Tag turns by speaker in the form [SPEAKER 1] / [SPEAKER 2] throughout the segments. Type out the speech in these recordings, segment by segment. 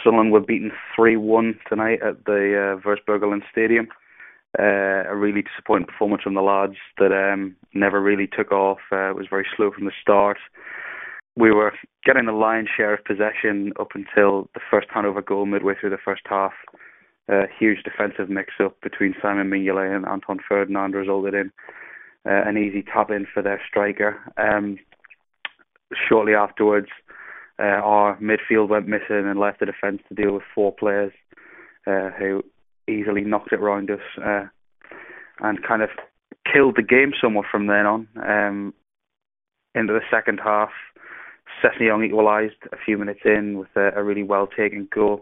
[SPEAKER 1] Sunderland were beaten 3-1 tonight at the Versbergelen Stadium. A really disappointing performance from the lads that never really took off. It was very slow from the start. We were getting the lion's share of possession up until the first Hanover goal midway through the first half. A huge defensive mix-up between Simon Mignolet and Anton Ferdinand resulted in an easy tap-in for their striker. Shortly afterwards, our midfield went missing and left the defence to deal with four players who easily knocked it round us and kind of killed the game somewhat from then on. Into the second half, Sessegnon equalised a few minutes in with a really well-taken goal.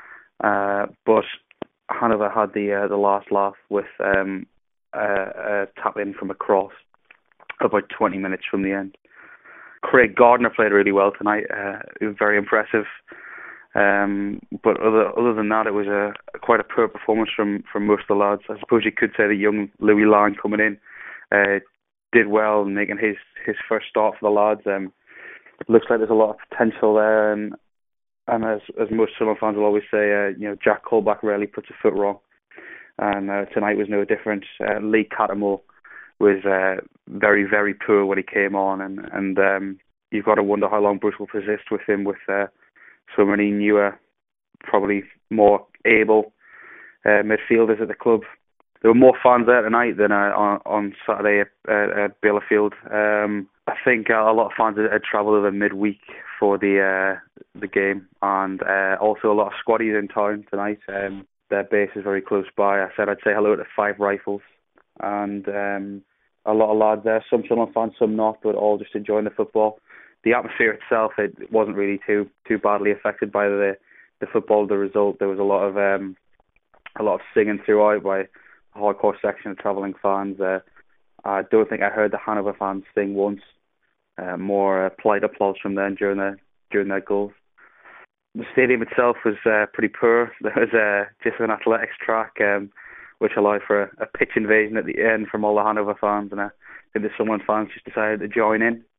[SPEAKER 1] But Hanover had the last laugh with a tap-in from a cross about 20 minutes from the end. Craig Gardner played really well tonight. It was very impressive. But other than that, it was quite a poor performance from most of the lads. I suppose you could say that young Louis Lang coming in did well, making his first start for the lads. Looks like there's a lot of potential there, and as most Sunderland fans will always say, Jack Colback rarely puts a foot wrong, and tonight was no different. Lee Cattermole was very, very poor when he came on, and you've got to wonder how long Bruce will persist with him with so many newer, probably more able midfielders at the club. There were more fans there tonight than on Saturday at Bielefeld. I think a lot of fans had travelled over midweek for the game, and also a lot of squaddies in town tonight. Their base is very close by. I said I'd say hello to Five Rifles, and a lot of lads there, some Sunderland fans, some not, but all just enjoying the football. The atmosphere itself, it wasn't really too badly affected by the football, the result. There was a lot of singing throughout by a hardcore section of travelling fans. I don't think I heard the Hanover fans sing once. More polite applause from them during their goals. The stadium itself was pretty poor. There was just an athletics track, which allowed for a pitch invasion at the end from all the Hanover fans, and I think the Sunderland fans just decided to join in.